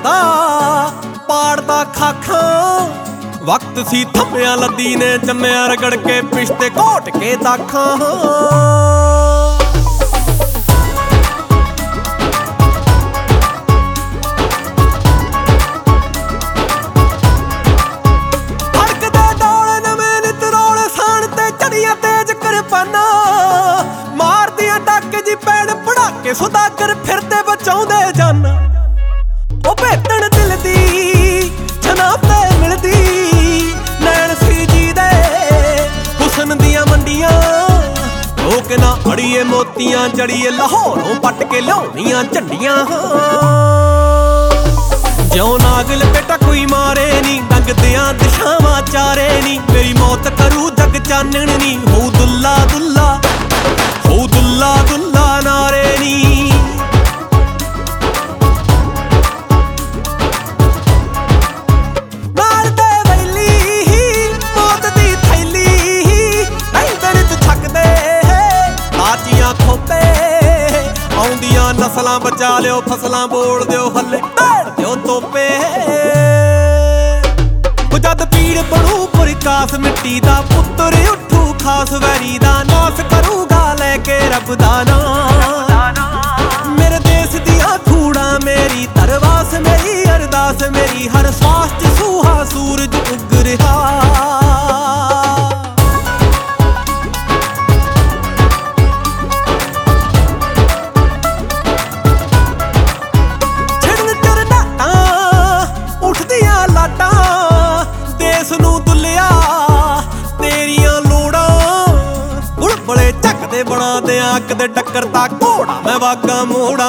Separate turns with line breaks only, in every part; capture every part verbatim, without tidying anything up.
ਕਰਦਾ ਪਾੜਦਾ ਖਾਖਾਂ। ਵਕਤ ਸੀ ਥੰਮਿਆਂ ਲੱਦੀ ਨੇ ਜੰਮਿਆ ਰਗੜ ਕੇ ਪਿਸ਼ਤੇ ਘੋਟ ਕੇ ਦਾਖਾਂ। ਮਾਰਦੀਆਂ ਡੱਕ ਜੀ ਪੈਣ ਪੜਾਕੇ ਸੁਦਾਗਰ ਫਿਰਦੇ ਬਚਾਉਂਦੇ ਜਾਨ। ਉਹ ਭੇਟਣ ਦਿਲ ਦੀ ਜਨਾਬ ਤੇ ਮਿਲਦੀ ਨੈਣ ਸੀ ਜੀ ਦੇ ਹੁਸਨ ਦੀਆਂ ਮੰਡੀਆਂ। ਲੋਕ ਨਾ ਅੜੀਏ ਮੋਤੀਆਂ ਜੜੀਏ ਲਾਹੌਰੋਂ ਪੱਟ ਕੇ ਲਿਆਉਣੀਆਂ ਝੰਡੀਆਂ। ਜਿਉਂ ਨਾਗਲ ਬੇਟਾ ਕੋਈ ਮਾਰੇ ਨੀ ਡੰਗਦਿਆਂ ਦਿਸ਼ਾਵਾਂ ਚਾਰੇ ਨੀ। ਮੇਰੀ ਮੌਤ ਕਰੂ ਜਗ ਚਾਨਣ ਨੀ ਹੋ ਦੁੱਲਾ ਦੁੱਲਾ ਹੋ ਦੁੱਲਾ ਦੁੱਲਾ ਨਾਰੇ ਨੀ। ਨਾਲ ਦੇ ਵੈਲੀ ਮੌਤ ਦੀ ਥੈਲੀ ਨਹੀਂ ਦਰਦ ਛੱਕਦੇ ਆਚੀਆਂ ਖੋਪੇ। ਆਉਂਦੀਆਂ ਨਸਲਾਂ ਬਚਾ ਲਿਓ ਫਸਲਾਂ ਬੋਲ ਦਿਓ ਹੱਲੇ ਭੇੜ ਦਿਓ ਤੋਪੇ। ਜਦ ਪੀੜ ਬਣੂ ਪ੍ਰਕਾਸ਼ ਮਿੱਟੀ ਦਾ ਪੁੱਤਰ ਉੱਠੂ ਖਾਸ ਵੈਰੀ ਦਾ ਨਾਸ ਕਰੂਗਾ ਲੈ ਕੇ ਰੱਬ ਦਾ ਨਾਂ। ਮੇਰੇ ਦੇਸ਼ ਦੀਆਂ ਧੂੜਾਂ ਮੇਰੀ ਧਰਵਾਸ ਮੇਰੀ ਅਰਦਾਸ ਮੇਰੀ ਹਰ ਸਾਸ ਚ ਸੂਹਾ ਸੂਰਜ ਉੱਗ ਰਿਹਾ। ਬਣਾ ਦਿਆਂ ਕਦੇ ਟੱਕਰ ਤਾਂ ਘੋੜਾ ਮੈਂ ਵਾਗਾ ਮੋੜਾ।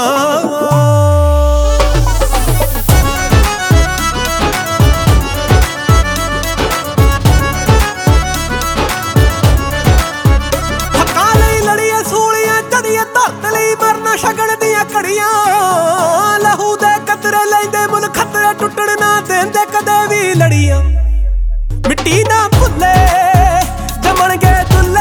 ਹੱਕਾਂ ਲਈ ਲੜੀਏ ਸੂਲੀਆਂ ਚੜੀਏ ਧਰਤ ਲਈ ਮਰਨ ਸ਼ਗਨ ਦੀਆਂ ਘੜੀਆਂ। ਲਹੂ ਦੇ ਕਤਰੇ ਲੈਂਦੇ ਮੁੱਲ ਖਤਰੇ ਟੁੱਟਣ ਨਾ ਦੇਂਦੇ ਕਦੇ ਵੀ ਲੜੀਆਂ। ਮਿੱਟੀ ਨਾ ਭੁੱਲੇ ਜੰਮਣਗੇ ਦੁੱਲੇ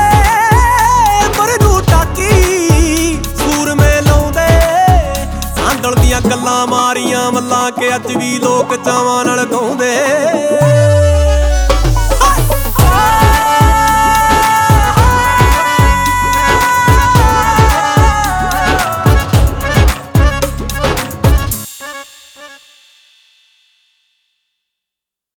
ਗੱਲਾਂ ਮਾਰੀਆਂ ਮੱਲਾਂ ਕੇ ਅੱਜ ਵੀ ਲੋਕ ਚਾਵਾਂ ਨਾਲ